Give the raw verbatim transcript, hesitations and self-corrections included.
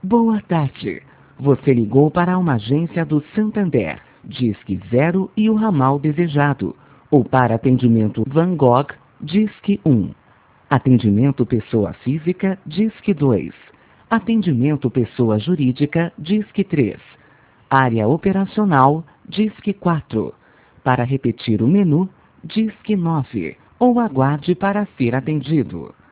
Boa tarde. Você ligou para uma agência do Santander, Disque Zero e o ramal desejado. Ou para atendimento Van Gogh, Disque um. Atendimento pessoa física, Disque dois. Atendimento pessoa jurídica, Disque três. Área operacional, Disque quatro. Para repetir o menu, Disque nove. Ou aguarde para ser atendido.